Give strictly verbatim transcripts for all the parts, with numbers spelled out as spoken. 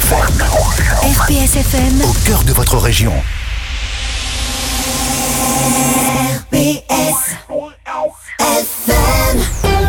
F M. R P S F M. Au cœur de votre région. R P S F M.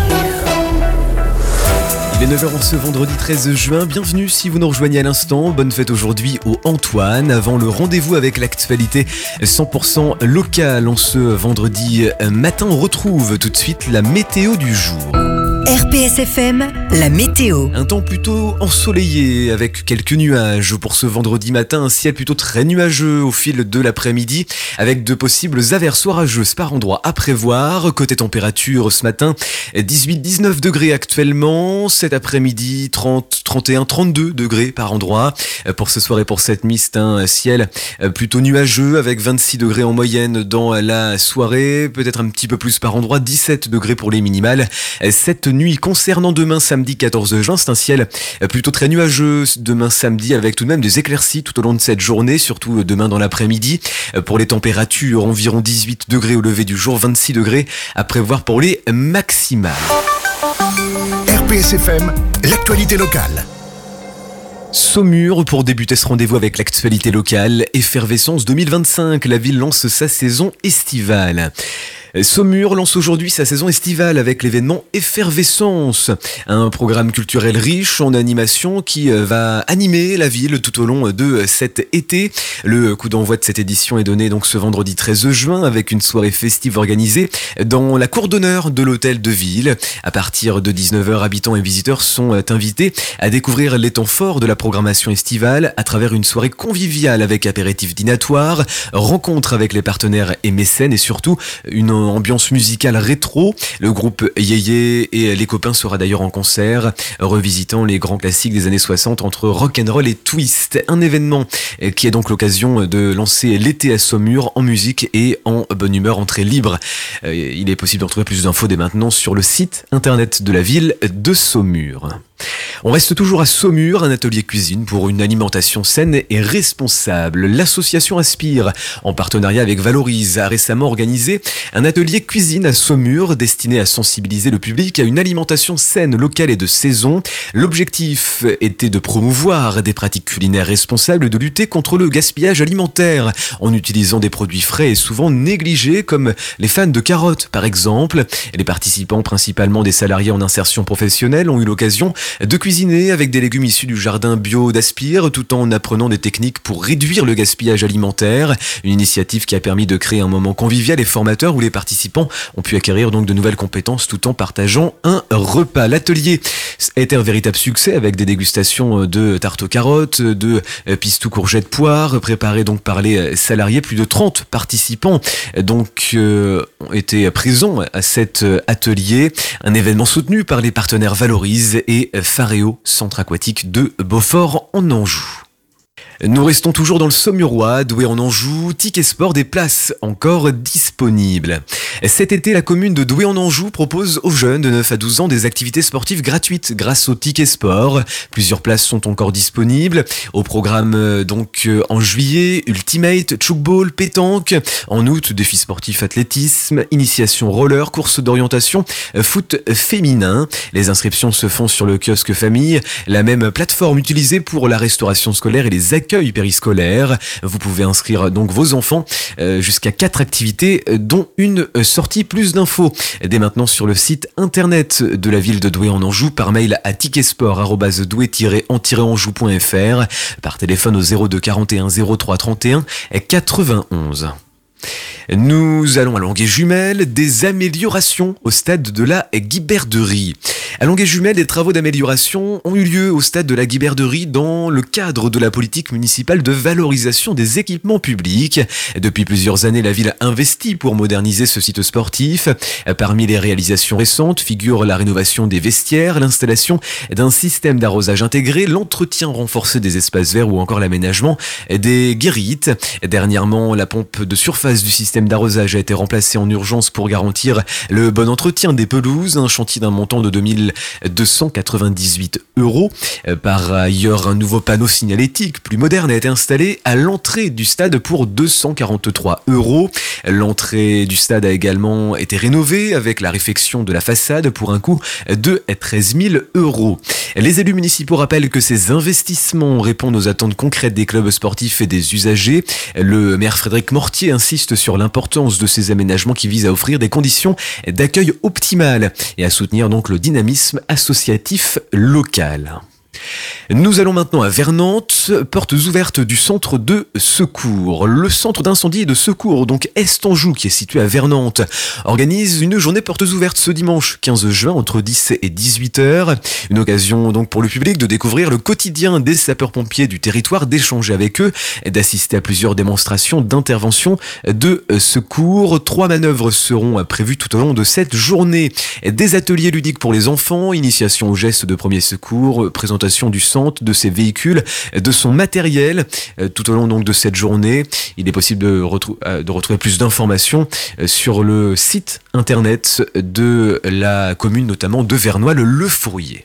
Il est neuf heures en ce vendredi treize juin, bienvenue si vous nous rejoignez à l'instant, bonne fête aujourd'hui au Antoine, avant le rendez-vous avec l'actualité cent pour cent locale en ce vendredi matin, on retrouve tout de suite la météo du jour. R P S F M, la météo. Un temps plutôt ensoleillé avec quelques nuages pour ce vendredi matin, un ciel plutôt très nuageux au fil de l'après-midi avec de possibles averses orageuses par endroits à prévoir. Côté température ce matin, dix-huit à dix-neuf degrés actuellement, cet après-midi trente, trente et un, trente-deux degrés par endroit. Pour ce soir et pour cette nuit, c'est un ciel plutôt nuageux avec vingt-six degrés en moyenne dans la soirée, peut-être un petit peu plus par endroit, dix-sept degrés pour les minimales. Cette nuit concernant demain samedi quatorze juin, c'est un ciel plutôt très nuageux demain samedi avec tout de même des éclaircies tout au long de cette journée, surtout demain dans l'après-midi. Pour les températures, environ dix-huit degrés au lever du jour, vingt-six degrés à prévoir pour les maximales. R P S F M, l'actualité locale. Saumur pour débuter ce rendez-vous avec l'actualité locale. Effervescence deux mille vingt-cinq, la ville lance sa saison estivale. Saumur lance aujourd'hui sa saison estivale avec l'événement Effervescence, un programme culturel riche en animation qui va animer la ville tout au long de cet été. Le coup d'envoi de cette édition est donné donc ce vendredi treize juin avec une soirée festive organisée dans la cour d'honneur de l'hôtel de ville. À partir de dix-neuf heures, habitants et visiteurs sont invités à découvrir les temps forts de la programmation estivale à travers une soirée conviviale avec apéritif dînatoire, rencontre avec les partenaires et mécènes et surtout une ambiance musicale rétro. Le groupe Yéyé et les copains sera d'ailleurs en concert, revisitant les grands classiques des années soixante entre rock'n'roll et twist. Un événement qui est donc l'occasion de lancer l'été à Saumur en musique et en bonne humeur, entrée libre. Il est possible de retrouver plus d'infos dès maintenant sur le site internet de la ville de Saumur. On reste toujours à Saumur, un atelier cuisine pour une alimentation saine et responsable. L'association Aspire, en partenariat avec Valorise, a récemment organisé un atelier cuisine à Saumur destiné à sensibiliser le public à une alimentation saine, locale et de saison. L'objectif était de promouvoir des pratiques culinaires responsables et de lutter contre le gaspillage alimentaire en utilisant des produits frais et souvent négligés comme les fans de carottes par exemple. Les participants, principalement des salariés en insertion professionnelle, ont eu l'occasion de cuisiner avec des légumes issus du jardin bio d'Aspire tout en apprenant des techniques pour réduire le gaspillage alimentaire. Une initiative qui a permis de créer un moment convivial et formateur où les participants ont pu acquérir donc de nouvelles compétences tout en partageant un repas. L'atelier a été un véritable succès avec des dégustations de tarte aux carottes, de pistou courgettes poires préparées donc par les salariés. Plus de trente participants donc euh, ont été présents à cet atelier. Un événement soutenu par les partenaires Valorise et Faréo, centre aquatique de Beaufort en Anjou. Nous restons toujours dans le Saumurois, Douai en Anjou, Ticket Sport, des places encore disponibles. Cet été, la commune de Douai en Anjou propose aux jeunes de neuf à douze ans des activités sportives gratuites grâce au Ticket Sport. Plusieurs places sont encore disponibles. Au programme donc en juillet, Ultimate, Tchoukball, pétanque. En août, défis sportifs athlétisme, initiation roller, course d'orientation, foot féminin. Les inscriptions se font sur le kiosque famille, la même plateforme utilisée pour la restauration scolaire et les accueils périscolaire. Vous pouvez inscrire donc vos enfants euh, jusqu'à quatre activités euh, dont une euh, sortie. Plus d'infos dès maintenant sur le site internet de la ville de Douai en Anjou par mail à ticketsport arobase douai tiret en tiret anjou point f r, par téléphone au zéro deux quarante et un zéro trois trente et un quatre-vingt-onze. Nous allons à Longué-Jumelles, des améliorations au stade de la Guiberderie. À Longué-Jumelles, des travaux d'amélioration ont eu lieu au stade de la Guiberderie dans le cadre de la politique municipale de valorisation des équipements publics. Depuis plusieurs années, la ville a investi pour moderniser ce site sportif. Parmi les réalisations récentes figurent la rénovation des vestiaires, l'installation d'un système d'arrosage intégré, l'entretien renforcé des espaces verts ou encore l'aménagement des guérites. Dernièrement, la pompe de surface surface du système d'arrosage a été remplacée en urgence pour garantir le bon entretien des pelouses, un chantier d'un montant de deux mille deux cent quatre-vingt-dix-huit euros. Par ailleurs, un nouveau panneau signalétique plus moderne a été installé à l'entrée du stade pour deux cent quarante-trois euros. L'entrée du stade a également été rénovée avec la réfection de la façade pour un coût de treize mille euros. Les élus municipaux rappellent que ces investissements répondent aux attentes concrètes des clubs sportifs et des usagers. Le maire Frédéric Mortier insiste sur l'importance de ces aménagements qui visent à offrir des conditions d'accueil optimales et à soutenir donc le dynamisme associatif local. Nous allons maintenant à Vernantes, portes ouvertes du centre de secours. Le centre d'incendie et de secours, donc Estanjou, qui est situé à Vernantes, organise une journée portes ouvertes ce dimanche quinze juin entre dix et dix-huit heures. Une occasion donc pour le public de découvrir le quotidien des sapeurs-pompiers du territoire, d'échanger avec eux, d'assister à plusieurs démonstrations d'intervention de secours. Trois manœuvres seront prévues tout au long de cette journée. Des ateliers ludiques pour les enfants, initiation aux gestes de premier secours, présentation du centre, de ses véhicules, de son matériel. Tout au long donc de cette journée, il est possible de, retrou- de retrouver plus d'informations sur le site internet de la commune, notamment de Vernoil, Le Fourrier.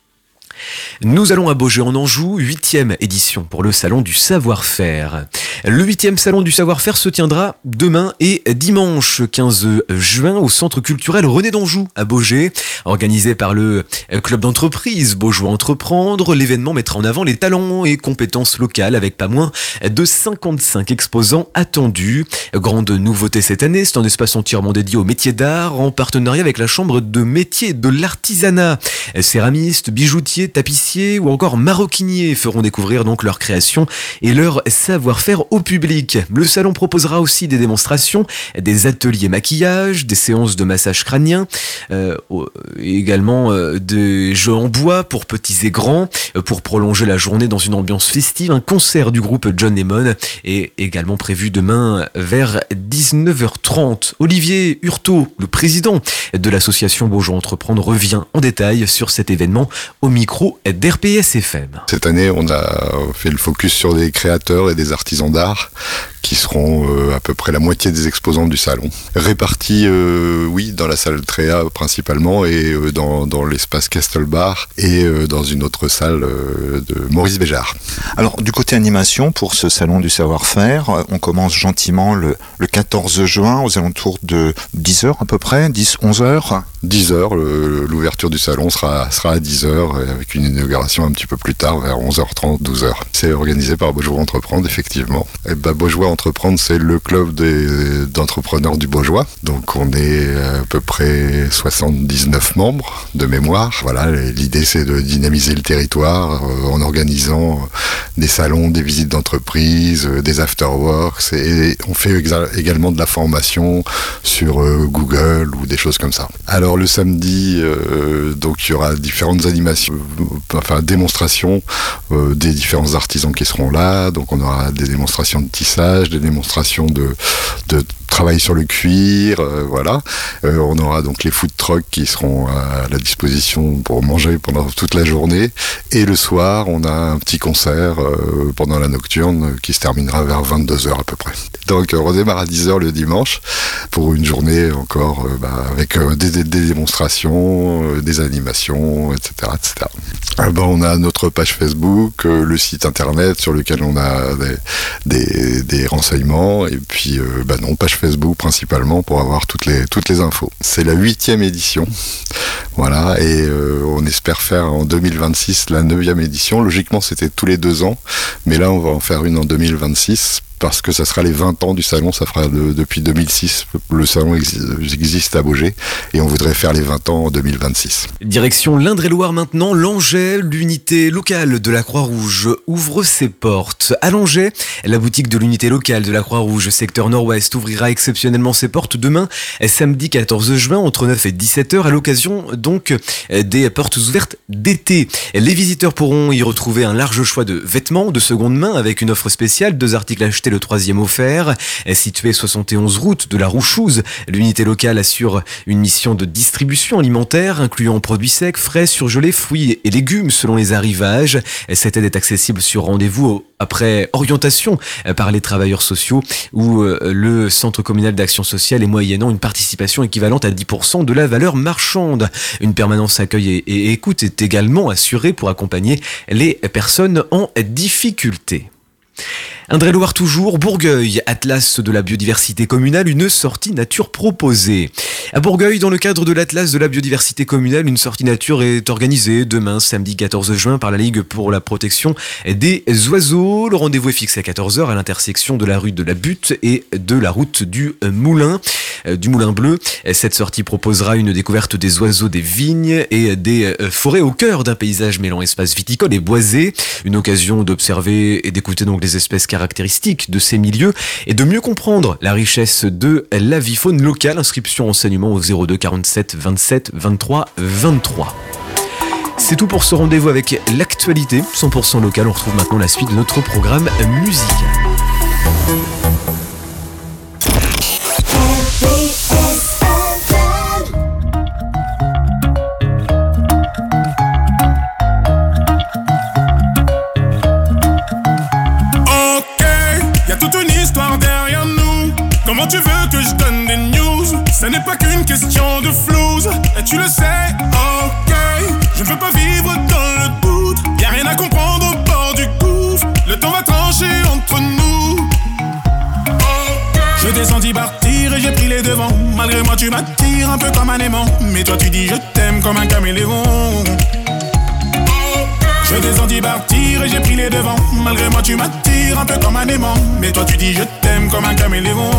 Nous allons à Beaugé en Anjou, huitième édition pour le Salon du Savoir-Faire. Le huitième Salon du Savoir-Faire se tiendra demain et dimanche quinze juin au Centre culturel René d'Anjou à Beaugé. Organisé par le club d'entreprise Beaujois Entreprendre, l'événement mettra en avant les talents et compétences locales avec pas moins de cinquante-cinq exposants attendus. Grande nouveauté cette année, c'est un espace entièrement dédié aux métiers d'art en partenariat avec la Chambre de métiers de l'artisanat. Céramistes, bijoutiers, tapissiers ou encore maroquiniers feront découvrir donc leur création et leur savoir-faire au public. Le salon proposera aussi des démonstrations, des ateliers maquillage, des séances de massage crânien, euh, et également euh, des jeux en bois pour petits et grands, euh, pour prolonger la journée dans une ambiance festive. Un concert du groupe John Lemon est également prévu demain vers dix-neuf heures trente. Olivier Hurtaud, le président de l'association Beaujois Entreprendre, revient en détail sur cet événement au micro d'R P S F M. Cette année, on a fait le focus sur des créateurs et des artisans d'art qui seront euh, à peu près la moitié des exposants du salon. Répartis, euh, oui, dans la salle Tréa principalement et euh, dans, dans l'espace Kestelbar et euh, dans une autre salle euh, de Maurice Béjart. Alors, du côté animation, pour ce salon du savoir-faire, on commence gentiment le, le quatorze juin aux alentours de dix heures à peu près, dix à onze heures. dix heures, le, l'ouverture du salon sera, sera à dix heures avec une inauguration un petit peu plus tard, vers onze heures trente, douze heures. C'est organisé par Beaujois Entreprendre, effectivement. Et bah, Beaujois Entreprendre, c'est le club des, d'entrepreneurs du Beaujois. Donc on est à peu près soixante-dix-neuf membres de mémoire. Voilà, l'idée c'est de dynamiser le territoire euh, en organisant des salons, des visites d'entreprise, euh, des afterworks, et on fait exa- également de la formation sur euh, Google ou des choses comme ça. Alors le samedi, euh, donc il y aura différentes animations, euh, enfin démonstrations euh, des différents artisans qui seront là. Donc on aura des démonstrations de tissage, des démonstrations de, de travail sur le cuir, euh, voilà. Euh, on aura donc les food trucks qui seront à la disposition pour manger pendant toute la journée. Et le soir, on a un petit concert euh, pendant la nocturne qui se terminera vers vingt-deux heures à peu près. Donc on redémarre à dix heures le dimanche pour une journée encore euh, bah, avec euh, des, des, des démonstrations, euh, des animations, et cetera, et cetera. Euh, bah, on a notre page Facebook, euh, le site internet sur lequel on a des, des, des renseignements, et puis euh, bah non, page Facebook principalement pour avoir toutes les, toutes les infos. C'est la huitième édition, voilà, et euh, on espère faire en deux mille vingt-six la neuvième édition. Logiquement c'était tous les deux ans, mais là on va en faire une en deux mille vingt-six parce que ça sera les vingt ans du salon, ça fera de, depuis deux mille six, le salon exi- existe à Beaugé, et on voudrait faire les vingt ans en deux mille vingt-six. Direction l'Indre-et-Loire maintenant, Langeais, l'unité locale de la Croix-Rouge ouvre ses portes. À Langeais, la boutique de l'unité locale de la Croix-Rouge, secteur nord-ouest, ouvrira exceptionnellement ses portes demain, samedi quatorze juin, entre neuf et dix-sept heures, à l'occasion donc des portes ouvertes d'été. Les visiteurs pourront y retrouver un large choix de vêtements de seconde main avec une offre spéciale, deux articles achetés c'était le troisième offert. Située soixante et onze route de la Rouchouse, l'unité locale assure une mission de distribution alimentaire, incluant produits secs, frais, surgelés, fruits et légumes selon les arrivages. Cette aide est accessible sur rendez-vous après orientation par les travailleurs sociaux ou le centre communal d'action sociale et moyennant une participation équivalente à dix pour cent de la valeur marchande. Une permanence accueil et, et écoute est également assurée pour accompagner les personnes en difficulté. Indre-et-Loire toujours, Bourgueil, Atlas de la biodiversité communale, une sortie nature proposée. À Bourgueil, dans le cadre de l'Atlas de la biodiversité communale, une sortie nature est organisée demain, samedi quatorze juin, par la Ligue pour la protection des oiseaux. Le rendez-vous est fixé à quatorze heures à l'intersection de la rue de la Butte et de la route du Moulin, du Moulin Bleu. Cette sortie proposera une découverte des oiseaux, des vignes et des forêts au cœur d'un paysage mêlant espace viticole et boisé. Une occasion d'observer et d'écouter donc les espèces caractéristiques de ces milieux et de mieux comprendre la richesse de l'avifaune locale. Inscription renseignement au zéro deux quarante-sept vingt-sept vingt-trois vingt-trois. C'est tout pour ce rendez-vous avec l'actualité cent pour cent locale. On retrouve maintenant la suite de notre programme musical. Comment tu veux que je donne des news? Ce n'est pas qu'une question de flouze, et tu le sais, ok. Je ne veux pas vivre dans le doute, y'a rien à comprendre au bord du gouffre. Le temps va trancher entre nous, okay. Je t'ai senti partir et j'ai pris les devants. Malgré moi tu m'attires un peu comme un aimant, mais toi tu dis je t'aime comme un caméléon. Je t'ai senti partir et j'ai pris les devants. Malgré moi tu m'attires un peu comme un aimant, mais toi tu dis je t'aime comme un caméléon.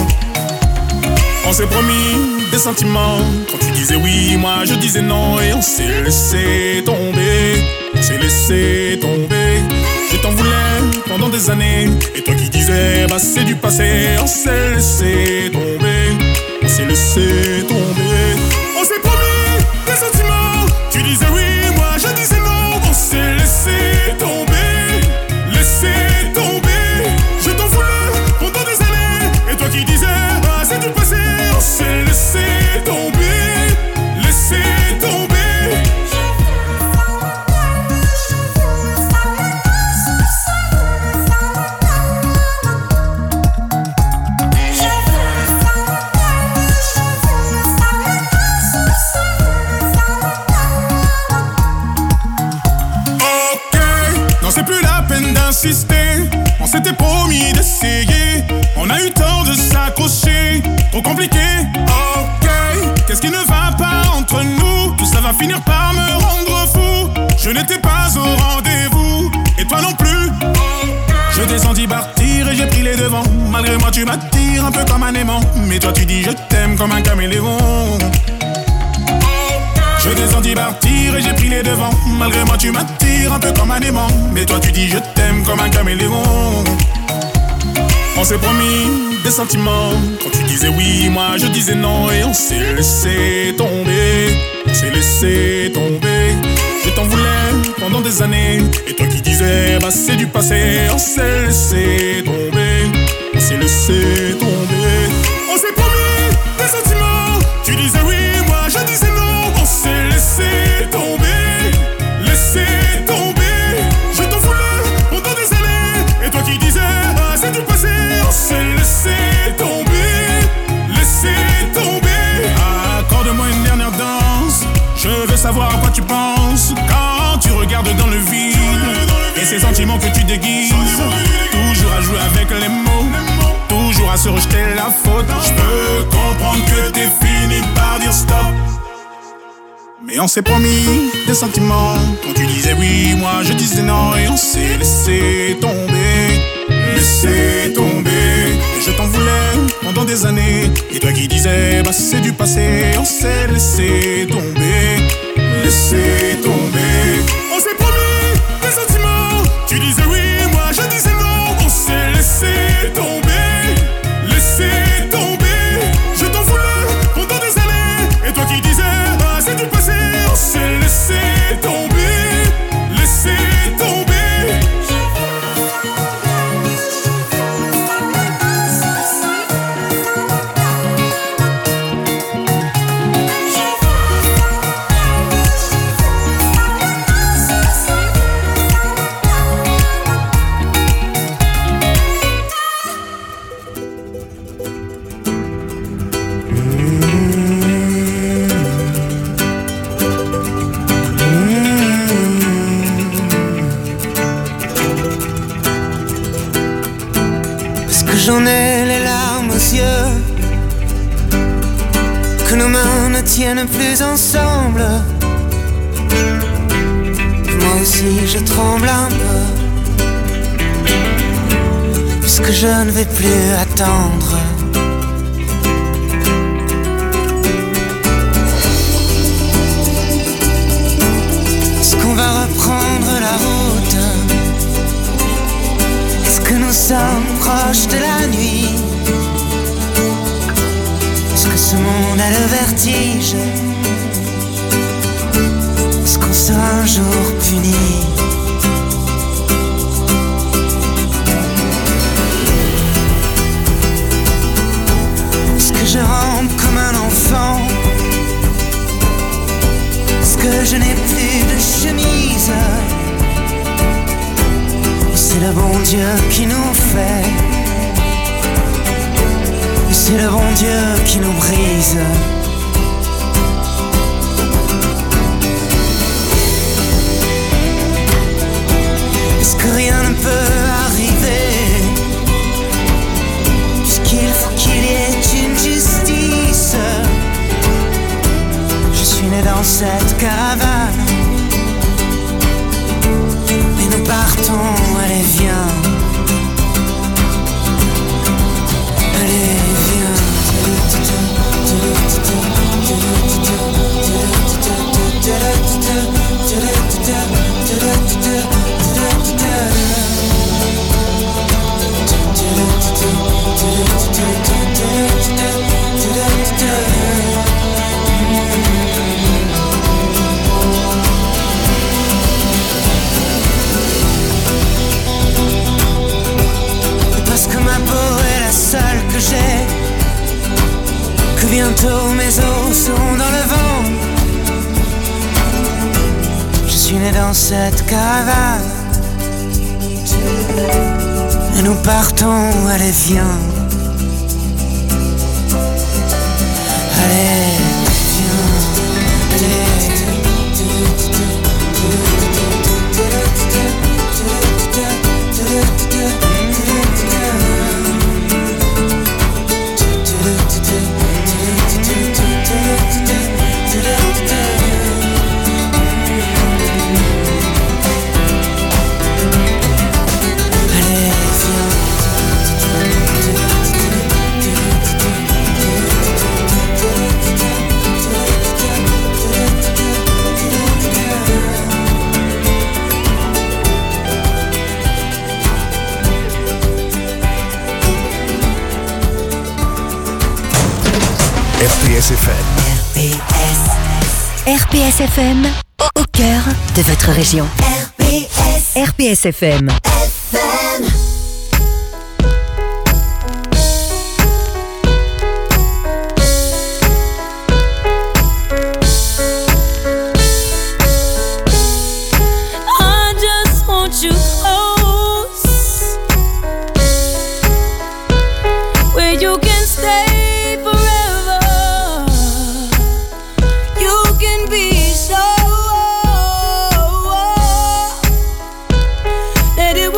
On s'est promis des sentiments, quand tu disais oui, moi je disais non. Et on s'est laissé tomber, on s'est laissé tomber. Je t'en voulais pendant des années, et toi qui disais bah c'est du passé. On s'est laissé tomber, on s'est laissé tomber. On s'est promis des sentiments, tu disais oui, moi je disais non. On s'est laissé tomber, laissé tomber. Je t'en voulais pendant des années, et toi qui disais ah c'est du passé. On s'est laissé tomber, laissé tomber. On s'était promis d'essayer, on a eu tort de s'accrocher. Trop compliqué, ok. Qu'est-ce qui ne va pas entre nous? Tout ça va finir par me rendre fou. Je n'étais pas au rendez-vous, et toi non plus, okay. Je t'ai senti partir et j'ai pris les devants. Malgré moi tu m'attires un peu comme un aimant, mais toi tu dis je t'aime comme un caméléon. Je t'ai senti partir et j'ai pris les devants. Malgré moi tu m'attires un peu comme un aimant, mais toi tu dis je t'aime comme un caméléon. On s'est promis des sentiments, quand tu disais oui, moi je disais non. Et on s'est laissé tomber, on s'est laissé tomber. Je t'en voulais pendant des années, et toi qui disais bah c'est du passé. On s'est laissé tomber, on s'est laissé tomber. On s'est promis des sentiments, tu disais oui, moi je disais non. On s'est laissé tomber, laissé tomber. Je t'en voulais pendant des années, et toi qui disais ah c'est du passé. On s'est laissé tomber, laissé tomber. Accorde-moi une dernière danse, je veux savoir à quoi tu penses quand tu regardes dans le vide, et ces sentiments que tu déguises. Toujours à jouer avec les mots, toujours à se rejeter la faute. Je peux comprendre que t'es fini par dire stop, mais on s'est promis des sentiments, quand tu disais oui, moi je disais non. Et on s'est laissé tomber, laissé tomber. Et je t'en voulais pendant des années, et toi qui disais bah c'est du passé. On s'est laissé tomber, laissé tomber. On s'est promis des sentiments, tu disais oui, moi je disais non. On s'est laissé tomber, laissé tomber. Je t'en voulais pendant des années, et toi qui disais bah c'est du passé. On s'est laissé tomber, laissé tomber. ne tienne plus ensemble. Moi aussi je tremble un peu, puisque je ne vais plus attendre. Est-ce qu'on va reprendre la route? Est-ce que nous sommes proches de la nuit? Est-ce que ce monde a le vertige? Est-ce qu'on sera un jour puni? Est-ce que je rampe comme un enfant? Est-ce que je n'ai plus de chemise? Ou c'est le bon Dieu qui nous fait? Ou c'est le bon Dieu qui nous brise? Est-ce que rien ne peut arriver? Puisqu'il faut qu'il y ait une justice. Je suis né dans cette caravane, mais nous partons, allez viens. Allez viens. Parce que ma peau est la seule que j'ai, que bientôt mes os seront dans le vent. Je suis né dans cette caravane, et nous partons, allez viens. Allez viens, allez. R P S F M. R P S F M, au cœur de votre région. R P S. R P S F M. F M. I just want you close, where you can stay. Let it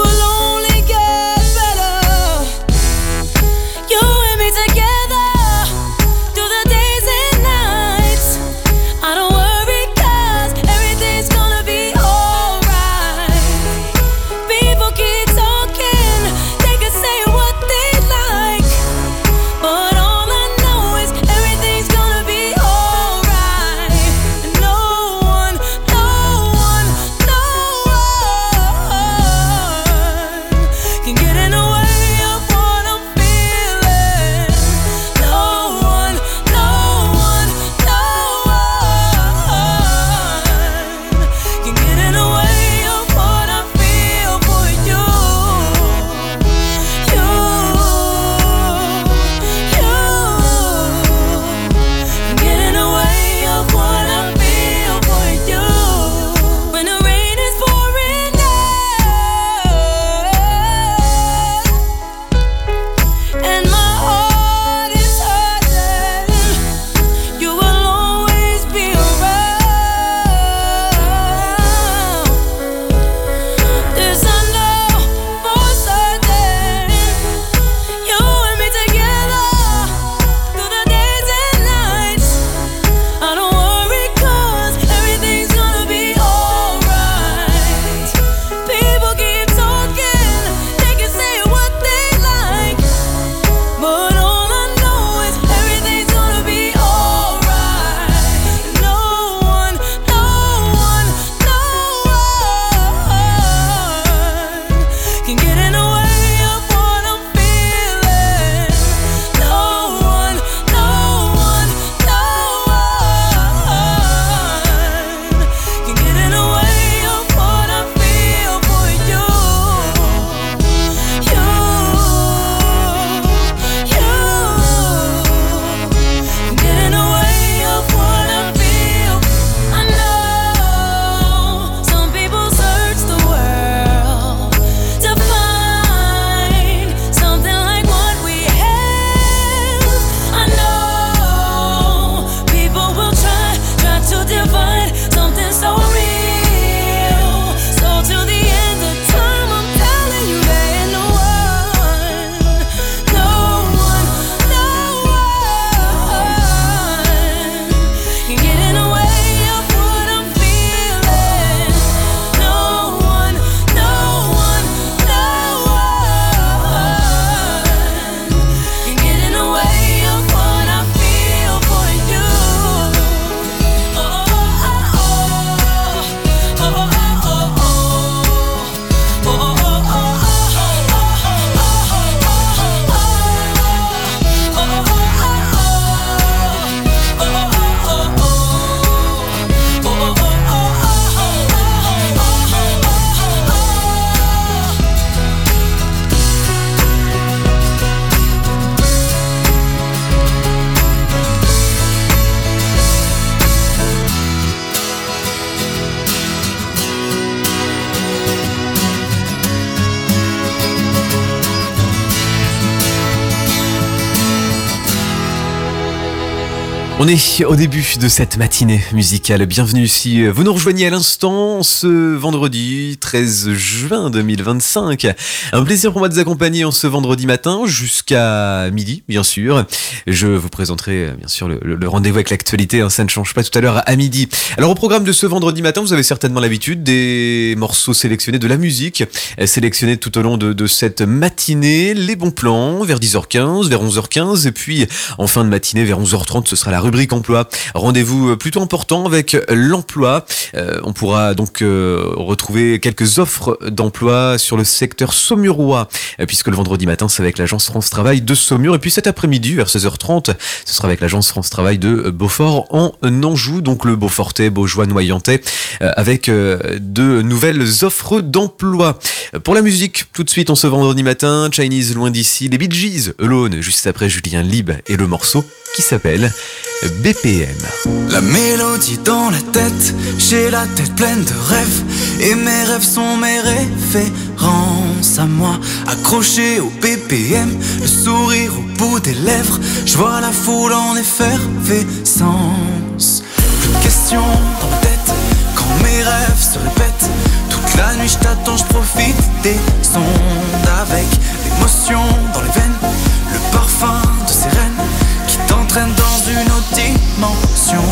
On est au début de cette matinée musicale. Bienvenue si vous nous rejoignez à l'instant ce vendredi treize juin deux mille vingt-cinq. Un plaisir pour moi de vous accompagner en ce vendredi matin jusqu'à midi, bien sûr. Je vous présenterai bien sûr le, le, le rendez-vous avec l'actualité, hein, ça ne change pas tout à l'heure à midi. Alors au programme de ce vendredi matin, vous avez certainement l'habitude des morceaux sélectionnés, de la musique sélectionnée tout au long de, de cette matinée. Les bons plans vers dix heures quinze, vers onze heures quinze et puis en fin de matinée vers onze heures trente, ce sera la rubrique emploi. Rendez-vous plutôt important avec l'emploi. Euh, on pourra donc euh, retrouver quelques offres d'emploi sur le secteur saumurois, euh, puisque le vendredi matin, c'est avec l'agence France Travail de Saumur. Et puis cet après-midi, vers seize heures trente, ce sera avec l'agence France Travail de Beaufort en Anjou, donc le Beaufortais, Beaujois, Noyentais, euh, avec euh, de nouvelles offres d'emploi. Pour la musique, tout de suite, on se vendredi matin, Chinese loin d'ici, les Bee Gees, Alone, juste après Julien Lieb et le morceau qui s'appelle B P M. La mélodie dans la tête, j'ai la tête pleine de rêves, et mes rêves sont mes références à moi. Accroché au B P M, le sourire au bout des lèvres, je vois la foule en effervescence. Plus de questions dans ma tête, quand mes rêves se répètent. Toute la nuit je t'attends, je profite des ondes avec l'émotion dans les veines, le parfum de ces reines qui t'entraîne dans une autre dimension.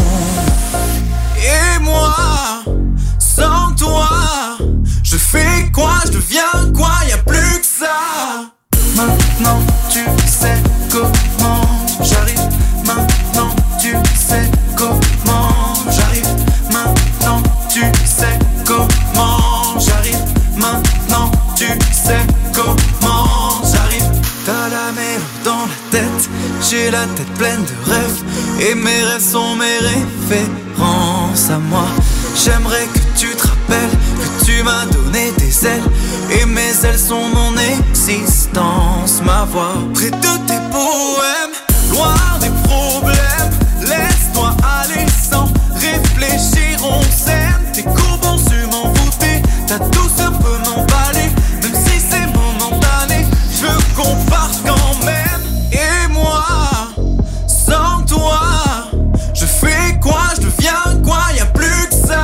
Et moi, sans toi, je fais quoi, je deviens quoi, y'a plus que ça. Maintenant tu sais comment j'arrive, maintenant tu sais comment j'arrive, maintenant tu sais comment j'arrive, maintenant tu sais comment j'arrive. T'as la mélodie dans la tête, j'ai la tête pleine de rêves, et mes rêves sont mes références à moi. J'aimerais que tu te rappelles que tu m'as donné des ailes, et mes ailes sont mon existence, ma voix. Près de tes poèmes, loin des problèmes, laisse-toi aller sans réfléchir, on s'aime. Tes courbes ont su m'envoûter, ta douceur peut m'emballer, même si c'est momentané, je veux qu'on parte quand même. Et moi, sans toi, je fais quoi, je deviens quoi, y'a plus que ça.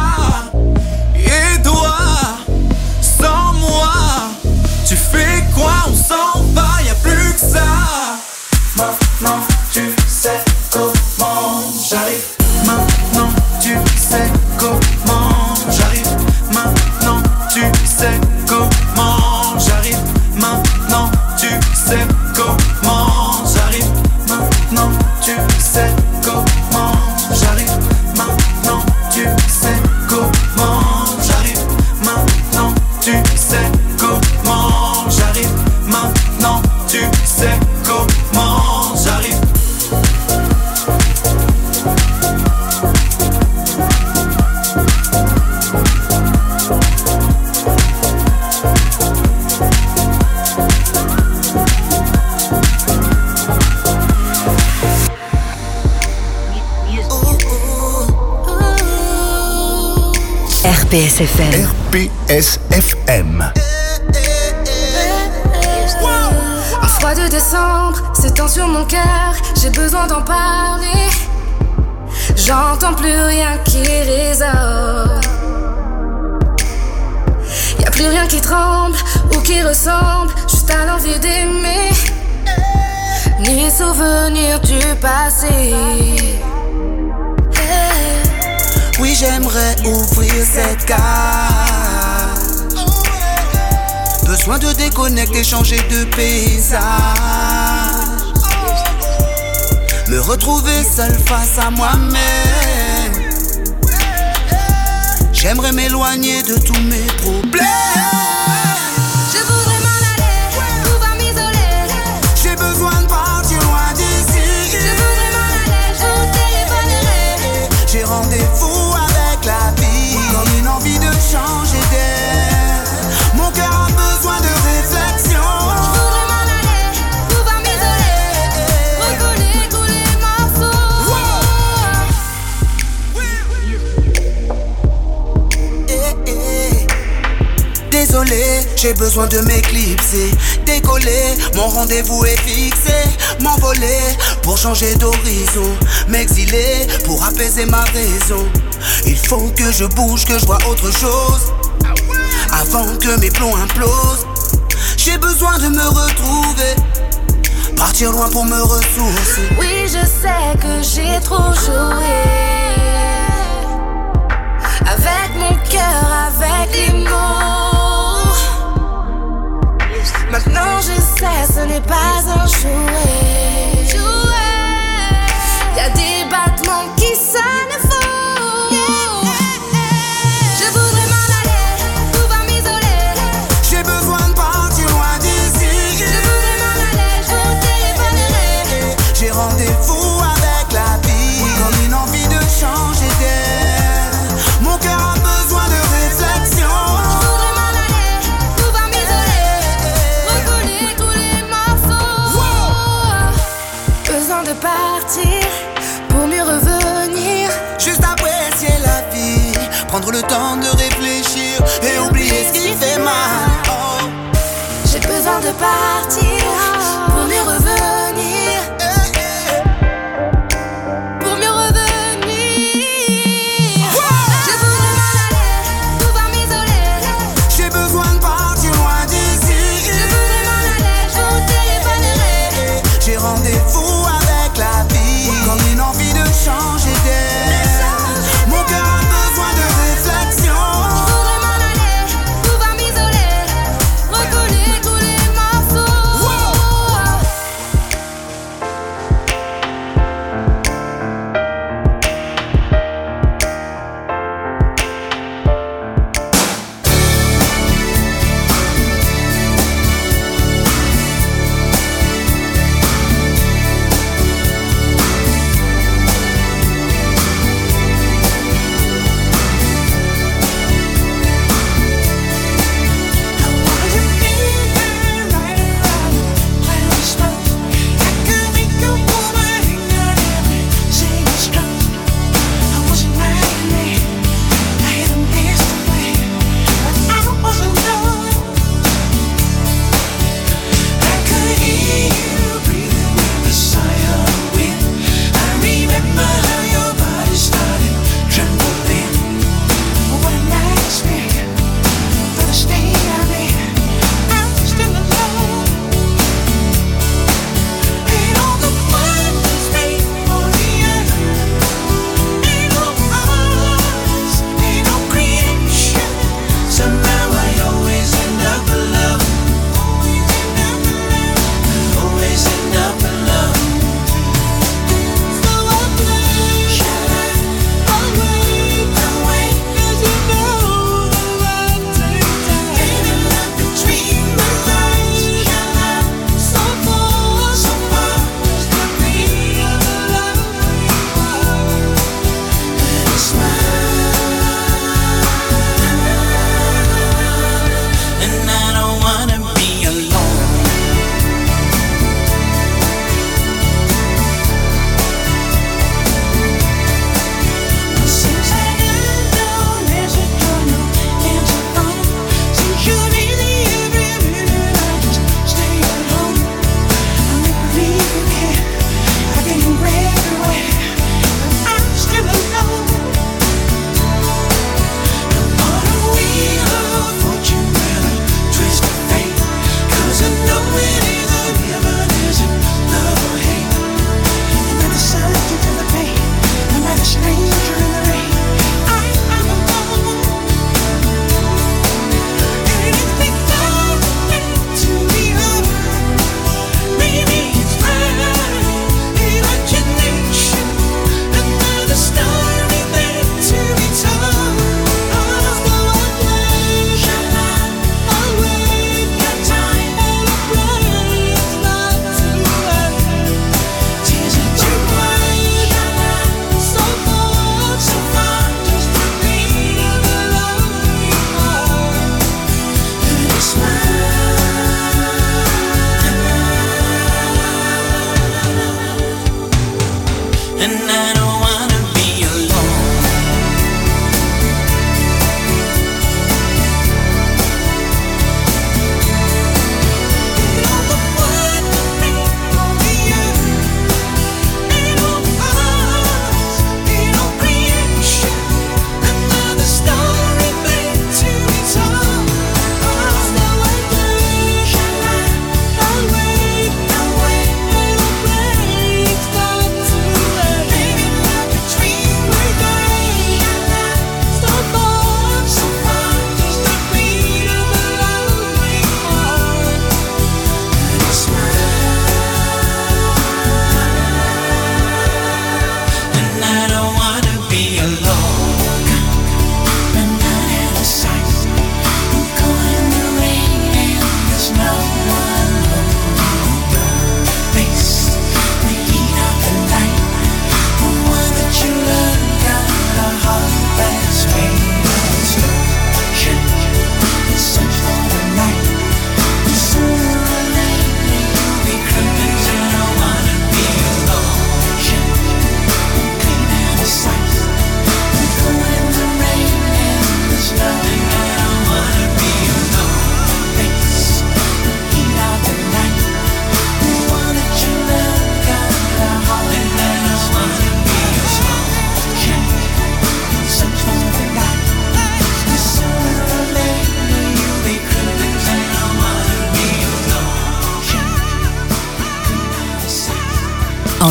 Et toi, sans moi, tu fais quoi, on s'en va, y'a plus que ça. Maintenant tu sais comment j'arrive, maintenant tu sais comment j'arrive, maintenant tu sais comment j'arrive, maintenant tu sais comment j'arrive, maintenant tu sais comment j'arrive, maintenant tu sais comment j'arrive, maintenant tu sais comment j'arrive, maintenant tu sais comment j'arrive. R P S F M. R P S F M. Un froid de décembre s'étend sur mon cœur, j'ai besoin d'en parler. J'entends plus rien qui résonne. Y'a plus rien qui tremble ou qui ressemble juste à l'envie d'aimer, ni souvenir du passé. Oui, j'aimerais ouvrir cette carte. Besoin de déconnecter, changer de paysage, me retrouver seul face à moi-même. J'aimerais m'éloigner de tous mes problèmes. Je voudrais m'en aller, pouvoir m'isoler. J'ai besoin de partir loin d'ici. Je voudrais m'en aller, je vous téléphonerai. J'ai rendez-vous avec la vie, comme une envie de changer d'air. Mon cœur a besoin de réflexion. Je voudrais m'en aller, pouvoir m'isoler, recoller tous les morceaux. Eh, eh. Désolé Désolé, j'ai besoin de m'éclipser. Décoller, mon rendez-vous est fixé. M'envoler pour changer d'horizon. M'exiler pour apaiser ma raison. Il faut que je bouge, que je vois autre chose avant que mes plombs implosent. J'ai besoin de me retrouver, partir loin pour me ressourcer. Oui, je sais que j'ai trop joué avec mon cœur, avec les mots. Maintenant je sais, ce n'est pas un jouet. Y'a des battements qui sonnent faux. Je voudrais m'en aller, pouvoir m'isoler. J'ai besoin de partir loin d'ici. Je voudrais m'en aller, je vous téléphonerai. J'ai rendez-vous avec la vie, comme une envie de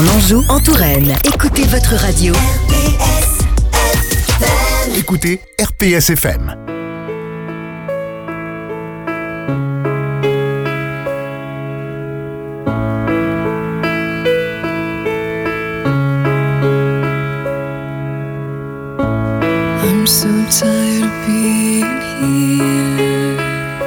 en Anjou, en Touraine. Écoutez votre radio. R P S F M. Écoutez R P S F M. I'm so tired of being here,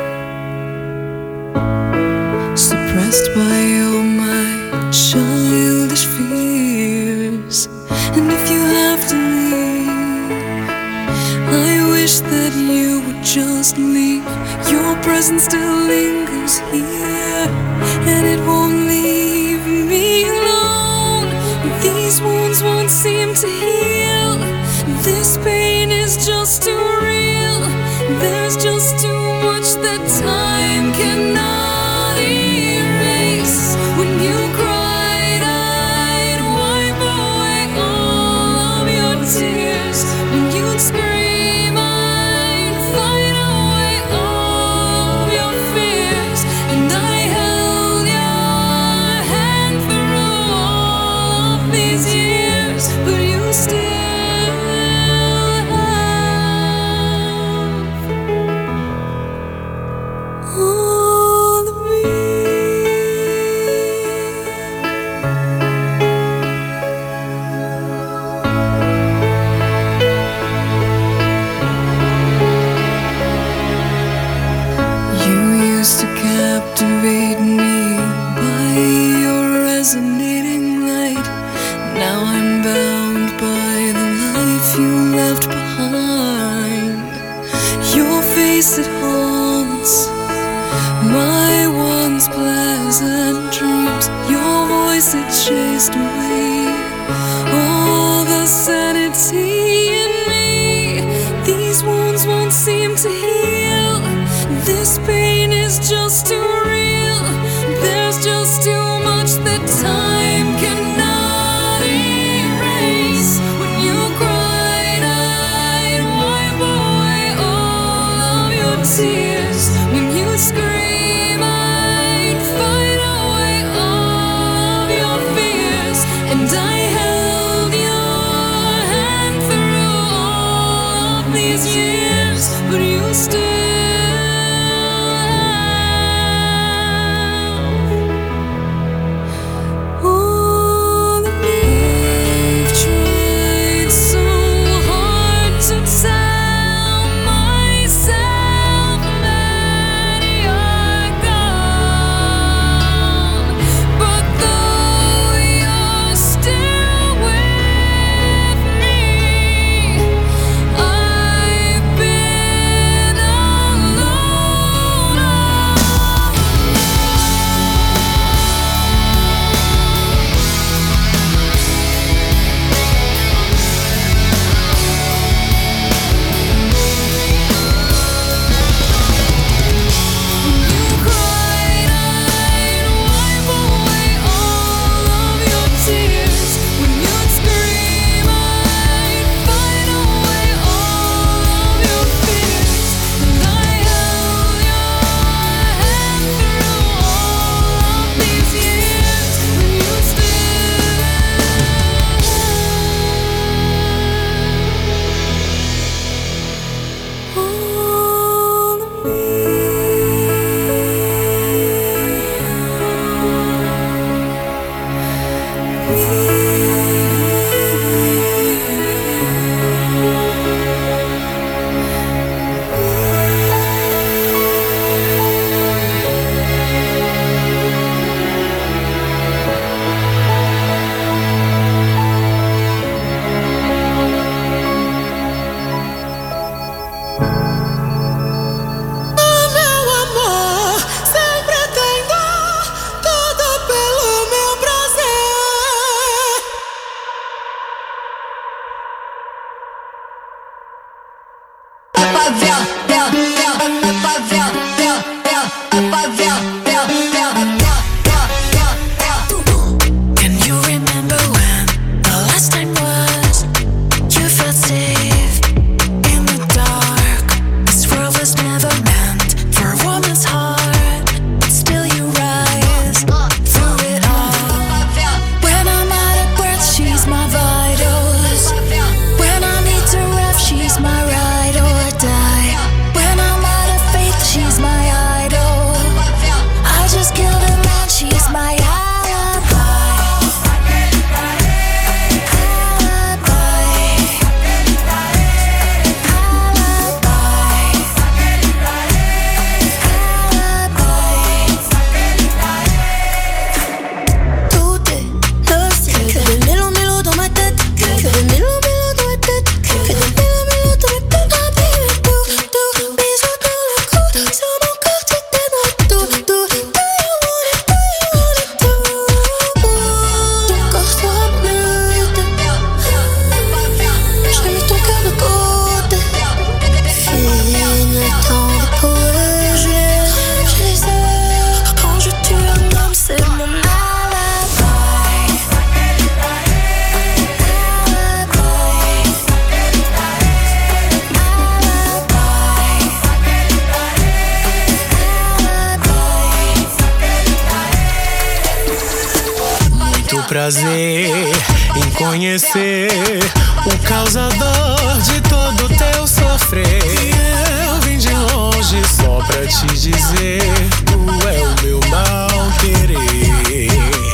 suppressed by all my childish fears. And if you have to leave, I wish that you would just leave. Your presence still lingers here, and it won't leave me alone. These wounds won't seem to heal. This pain is just too real. There's just too much that time cannot erase. When you cried, I'd wipe away all of your tears. When you'd scream, I'd fight away all of your fears. And I held your hand through all of these years, but you still captivate me by your resonating light. Now I'm bound by the life you left behind. Your face, it haunts my once pleasant dreams. Your voice, it chased away all the sanity in me. These wounds won't seem to heal. This pain is just too real. There's just too much that time cannot erase. When you cried, I'd wipe away all of your tears. When you scream, I'd fight away all of your fears. And I held your hand through all of these years, but you still myself prazer em conhecer o causador de todo teu sofrer. E eu vim de longe só pra te dizer, tu é o meu mal querer.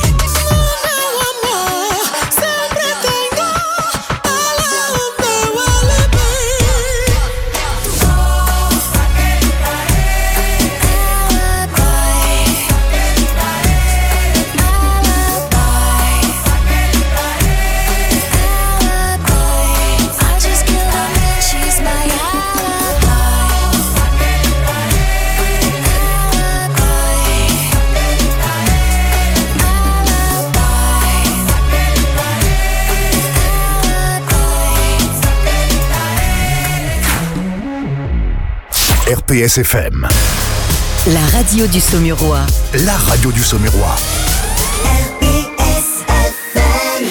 R P S F M. La radio du Saumurois. La radio du Saumurois. R P S F M.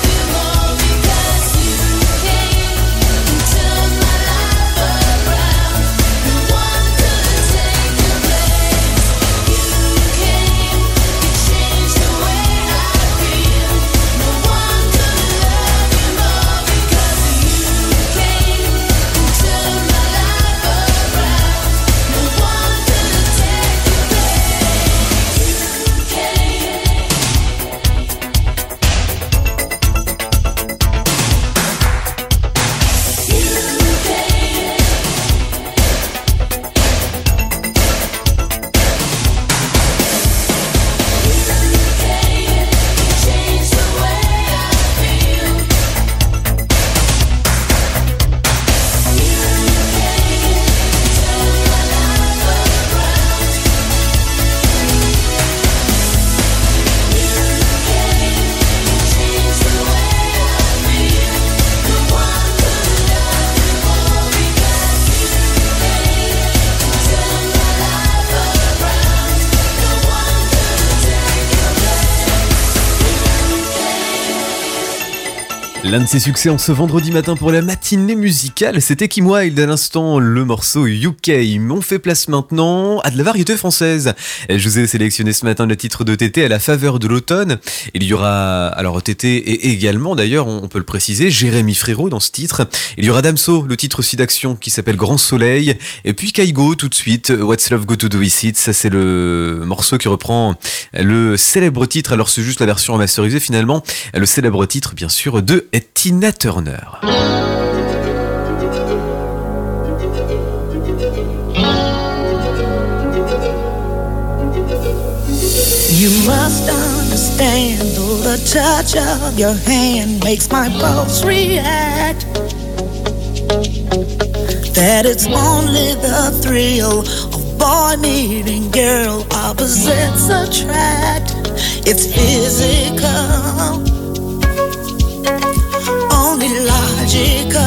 Turn my life around. L'un de ses succès en ce vendredi matin pour la matinée musicale, c'était Kim Wilde à l'instant, le morceau U K. On fait place maintenant à de la variété française. Je vous ai sélectionné ce matin le titre de Tété à la faveur de l'automne. Il y aura, alors Tété et également d'ailleurs, on peut le préciser, Jérémy Frérot dans ce titre. Il y aura Damso, le titre aussi d'action qui s'appelle Grand Soleil. Et puis Kaigo tout de suite, What's Love Got to Do With It. Ça c'est le morceau qui reprend le célèbre titre, alors c'est juste la version remasterisée finalement, le célèbre titre bien sûr de Tina Turner. You must understand, though the touch of your hand makes my pulse react, that it's only the thrill of boy meeting girl, opposites attract. It's physical, only logical.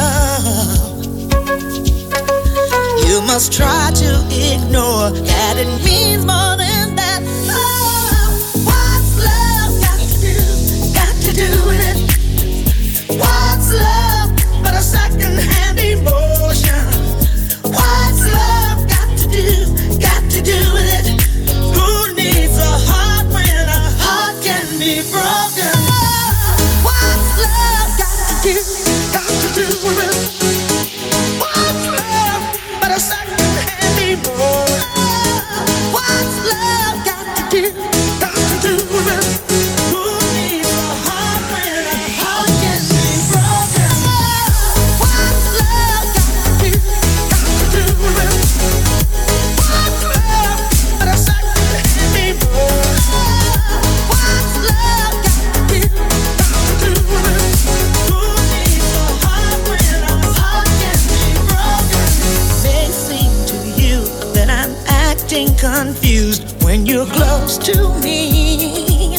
You must try to ignore that it means more than that. Oh, what's love got to do, got to do with it? What's love but a second-hand emotion? What's love got to do, got to do with it? Who needs a heart when a heart can be broken? What's love got to do, got to do with it? What's love but a second-hand emotion? What's love got to do, got to do with it? Who needs a heart when a heart can be broken? What's love got to do, got to do with it? What's love but a second-hand emotion? What's love got to do, got to do with it? Who needs a heart when a heart can be broken? May seem to you that I'm acting confused when you're close to me.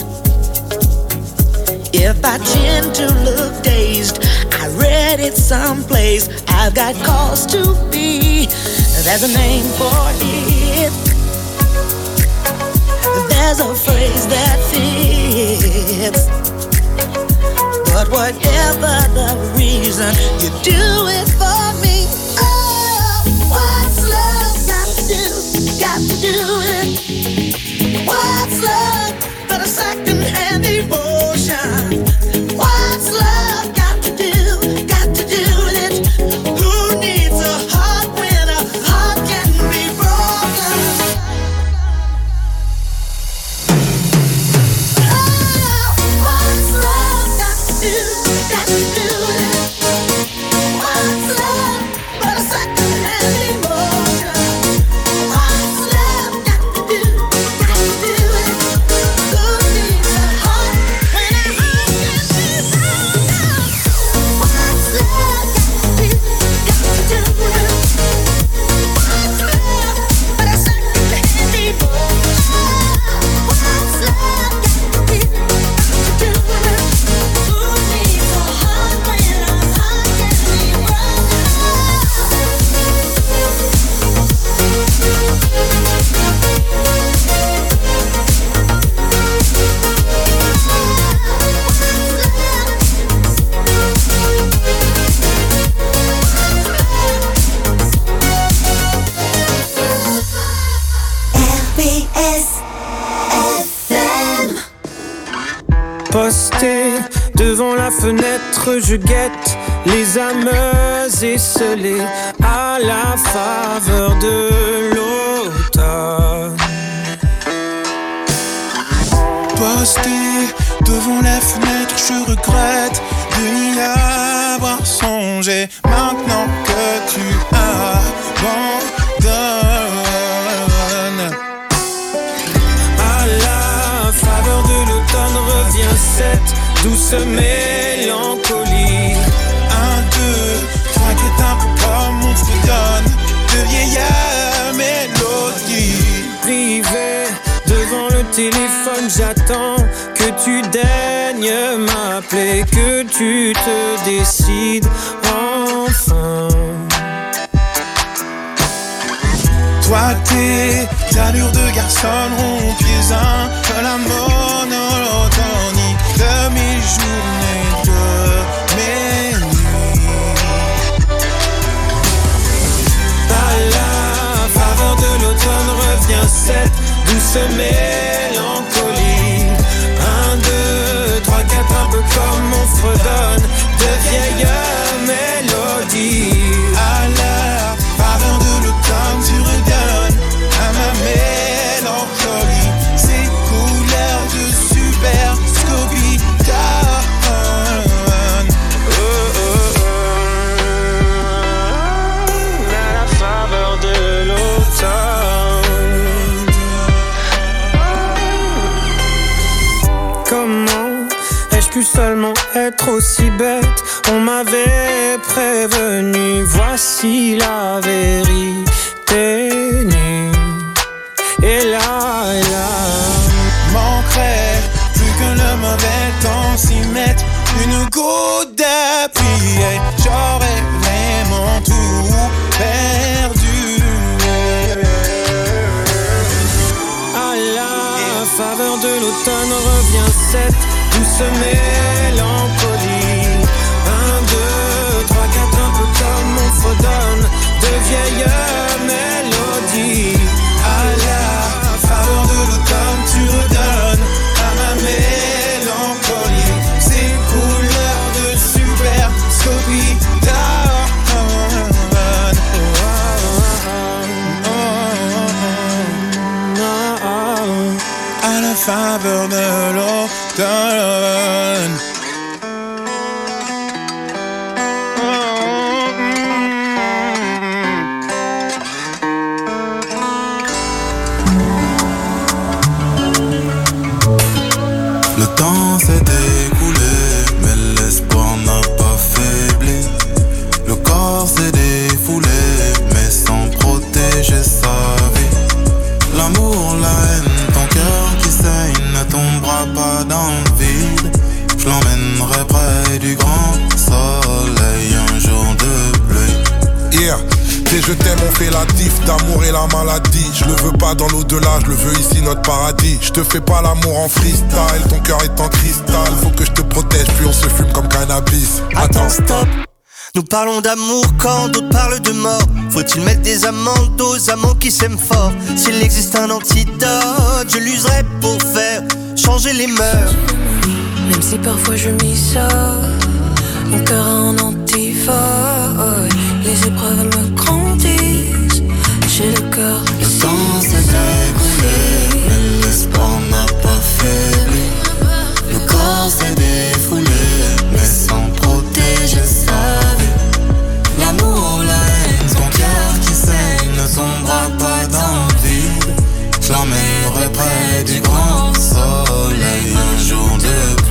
If I tend to look dazed, I read it someplace, I've got cause to be. There's a name for it, there's a phrase that fits. But whatever the reason, you do it for me. Oh, what's love got to do, got to do it? What's love but a second-hand emotion? What's love got to do, got to do with it? Who needs a heart when a heart can be broken? Oh, what's love got to do, got to do with it? What's love but a second-hand emotion? What's love got to do, got to do with it? Who needs a heart when a heart can be broken? What's love got to do, got to do with it? What's love but a second-hand emotion? What's love got to do, got to do with it? Who needs a heart when a heart can be broken? R P S F M. Posté devant la fenêtre, je guette les âmes esselées à la faveur de l'automne. Posté devant la fenêtre, je regrette de n'y avoir songé. Maintenant que tu abandonnes, À la faveur de l'automne revient cette douce mélancolie. un, deux, trois qui est un peu comme on fredonne de vieilles mélodies. Privé devant le téléphone, j'attends que tu daignes m'appeler, que tu te décides enfin. Toi tes allures de garçon rompiez un de la monotonie de mes journées, de mes douce mélancolie. Un, deux, trois, quatre, un peu comme on fredonne de vieilles mélodies. À la faveur de l'automne, tu redonnes à ma mélancolie ces couleurs de super Scooby Down. Oh, oh, oh. À la faveur de l'automne. Comment ai-je pu seulement être aussi bête? On m'avait prévenu, voici la vérité nue. Et là, et là, manquerait plus que le mauvais temps s'y mette une goutte de pluie et j'aurais vraiment tout perdu. à la faveur de l'automne revient cette douce mélancolie. Un, deux, trois, quatre, un peu comme on fredonne de vieilles mélodies. À la faveur de l'automne, tu redonnes à ma mélancolie ces couleurs de super Scooby Down. À la faveur de l'automne. Le temps s'est écoulé, mais l'espoir n'a pas faibli. Le corps s'est défoulé, mais sans protéger sa vie. L'amour, la haine, ton cœur qui saigne ne tombera pas dans le vide. Je l'emmènerai près du grand soleil un jour de pluie. Yeah. Dès je t'aime on fait la diff d'amour et la maladie. Je le veux pas dans l'au-delà, je le veux ici notre paradis. Je te fais pas l'amour en freestyle, ton cœur est en cristal. Faut que je te protège puis on se fume comme cannabis. Attends stop, nous parlons d'amour quand d'autres parlent de mort. Faut-il mettre des amendes aux amants qui s'aiment fort? S'il existe un antidote, je l'userai pour faire changer les mœurs. Même si parfois je m'isole, mon cœur a un antivol. Les épreuves me grandissent, j'ai le cœur. Le temps s'est écoulé, mais l'espoir n'a pas faibli. Le corps s'est défoulé, mais sans protéger sa vie. L'amour, la haine, ton cœur qui saigne ne tombera pas dans le vide. Je l'emmènerai près du grand soleil un jour de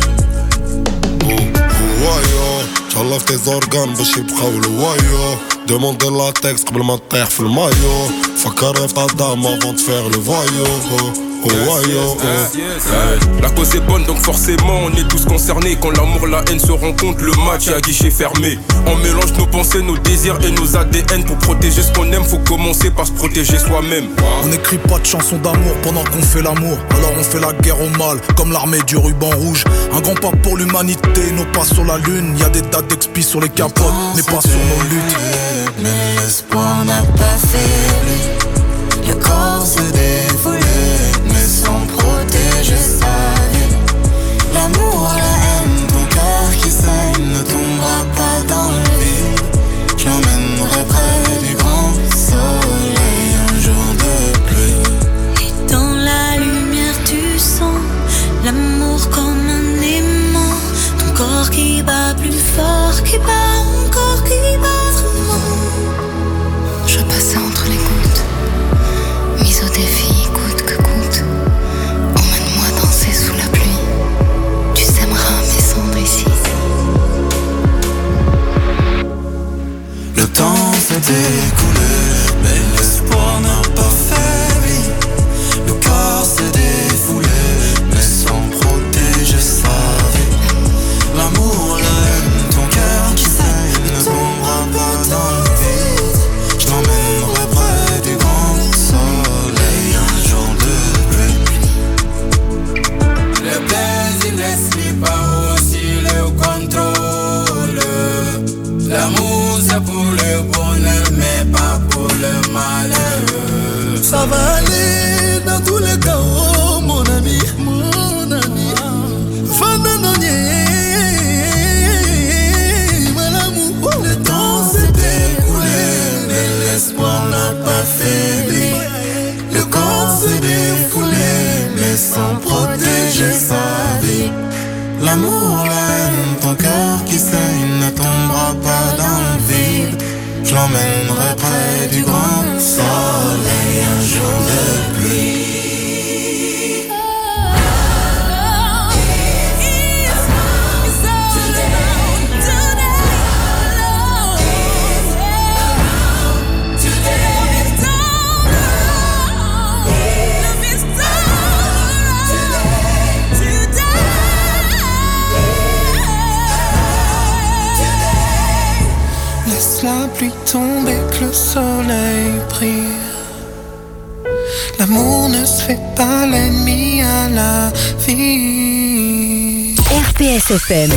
pluie. وايو شلف tes organes باش يبقاو الوايو Demande le latex قبل ما تطيح في المايو فكر في ta dame avant de faire le voyou. Oh, yes, yes, yes, yes, yes. La cause est bonne donc forcément on est tous concernés. Quand l'amour, la haine se rencontrent, le match est à guichet fermé. On mélange nos pensées, nos désirs et nos A D N. Pour protéger ce qu'on aime, faut commencer par se protéger soi-même. On n'écrit pas de chansons d'amour pendant qu'on fait l'amour. Alors on fait la guerre au mal, comme l'armée du ruban rouge. Un grand pas pour l'humanité, nos pas sur la lune. Y'a des dates d'expi sur les capotes, mais pas sur nos luttes. Mais l'espoir n'a pas faibli. Le corps se défoulé, mais sans protéger sa vie. L'amour, la haine, ton cœur qui saigne ne tombera pas dans le vide. Je l'emmènerai près du grand soleil un jour de pluie. Et dans la lumière tu sens l'amour comme un aimant. Ton corps qui bat plus fort, qui bat encore, qui bat vraiment. Je passais entre les gouttes, mise au défi, coûte que coûte. Emmène-moi danser sous la pluie. Tu sèmeras mes cendres ici. Le temps s'est écoulé, mais l'espoir n'a pas faibli. Le corps s'est défoulé, mais sans protéger sa vie. L'amour, la haine, ton cœur qui saigne Marlène, ton cœur qui saigne ne tombera pas dans le vide. Je l'emmènerai près du grand soleil un jour de pluie. La pluie tombe et que le soleil brille. L'amour ne se fait pas l'ennemi à la vie. R P S F M.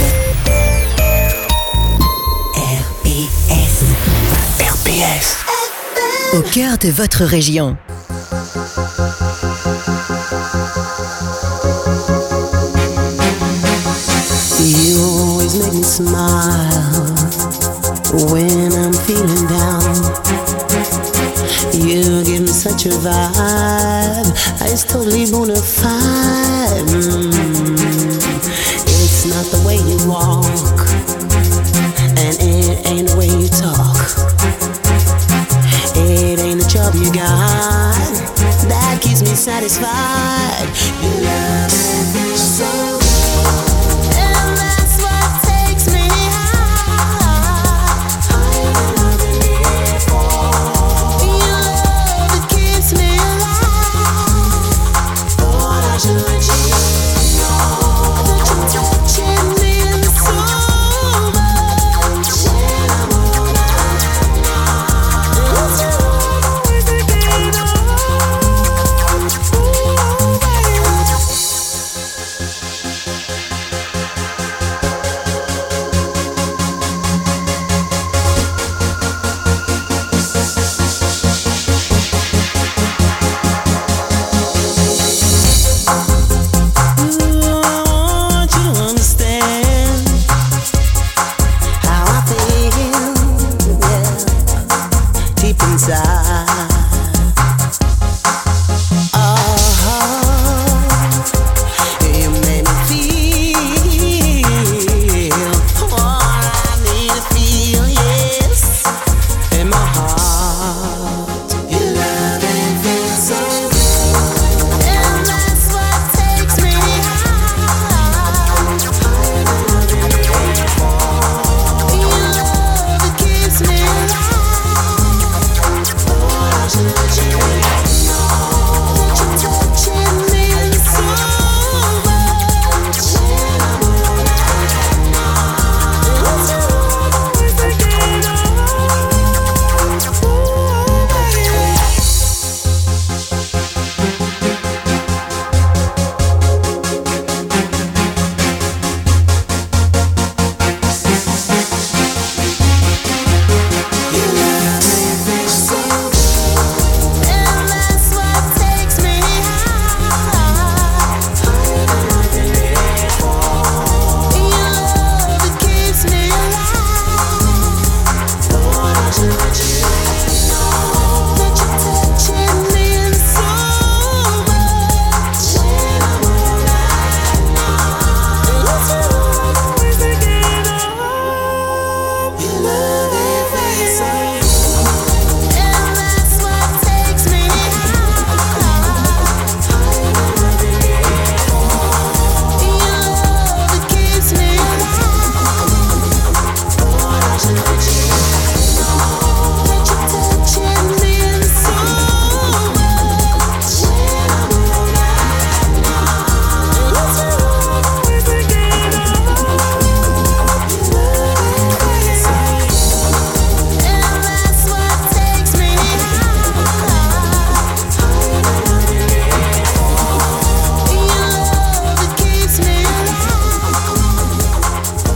R P S. R P S. Au cœur de votre région. You always make me smile when I'm feeling down. You give me such a vibe, it's totally bona fide. mm. It's not the way you walk